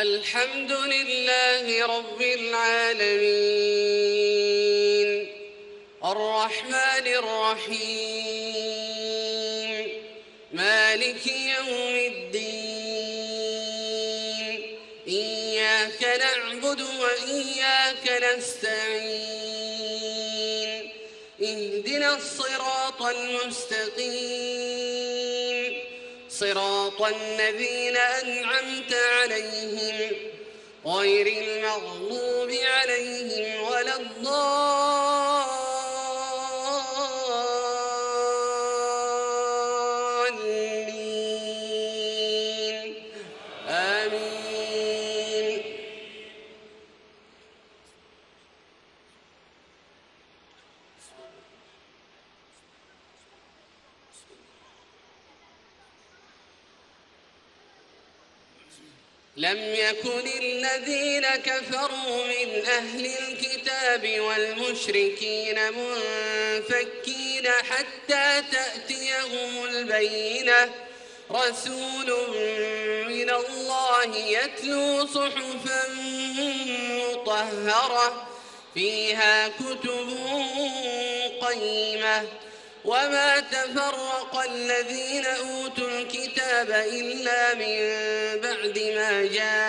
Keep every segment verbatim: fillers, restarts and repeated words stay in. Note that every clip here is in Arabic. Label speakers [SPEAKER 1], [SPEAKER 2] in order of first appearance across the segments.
[SPEAKER 1] الحمد لله رب العالمين الرحمن الرحيم مالك يوم الدين إياك نعبد وإياك نستعين اهدنا الصراط المستقيم صراط الذين أنعمت عليهم غير المغضوب عليهم ولا الضالين آمين. لم يكن الذين كفروا من أهل الكتاب والمشركين منفكين حتى تأتيهم البينة رسول من الله يتلو صحفا مطهرة فيها كتب قيمة وما تفرق الذين أوتوا الكتاب إلا من بعد ما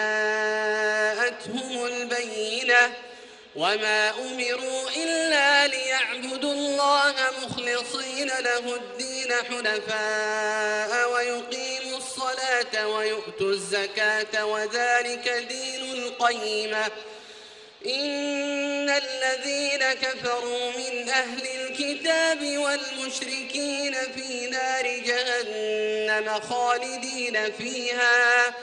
[SPEAKER 1] جاءتهم البينة وما أمروا إلا ليعبدوا الله مخلصين له الدين حنفاء ويقيموا الصلاة ويؤتوا الزكاة وذلك دين القيمة. إن الذين كفروا من أهل الكتاب والمشركين في نار جهنم خالدين فيها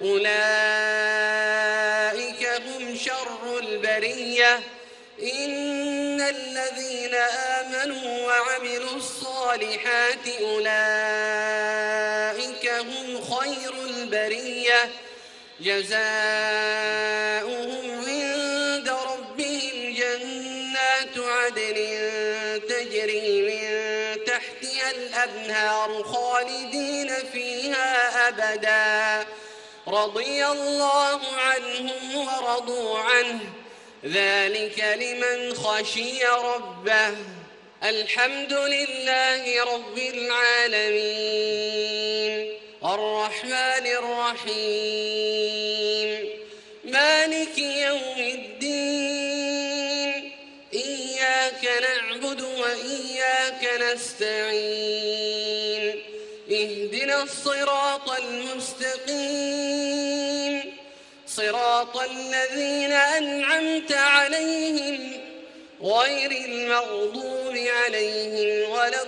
[SPEAKER 1] أولئك هم شر البرية. إن الذين آمنوا وعملوا الصالحات أولئك هم خير البرية جزاؤهم عند ربهم جنات عدن تجري من تحتها الأنهار خالدين فيها أبدا رضي الله عنهم ورضوا عنه ذلك لمن خشي ربه. الحمد لله رب العالمين الرحمن الرحيم مالك يوم الدين إياك نعبد وإياك نستعين اهدنا الصراط المستقيم صراط الذين أنعمت عليهم غير المغضوب عليهم ولا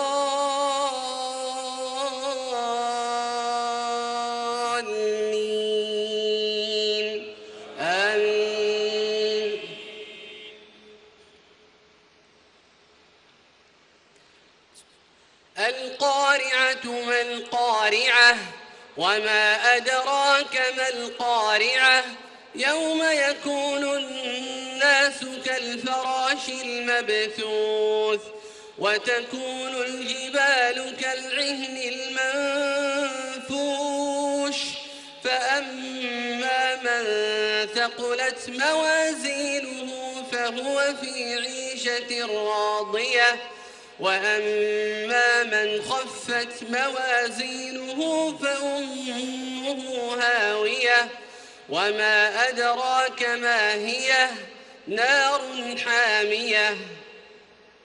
[SPEAKER 1] الضالين آمين. القارعة ما القارعة وما أدراك ما القارعة يوم يكون الناس كالفراش المبثوث وتكون الجبال كالعهن المنفوش فأما من ثقلت موازينه فهو في عيشة راضية وأما من خفت موازينه فأمه هاوية وما أدراك ما هي نار حامية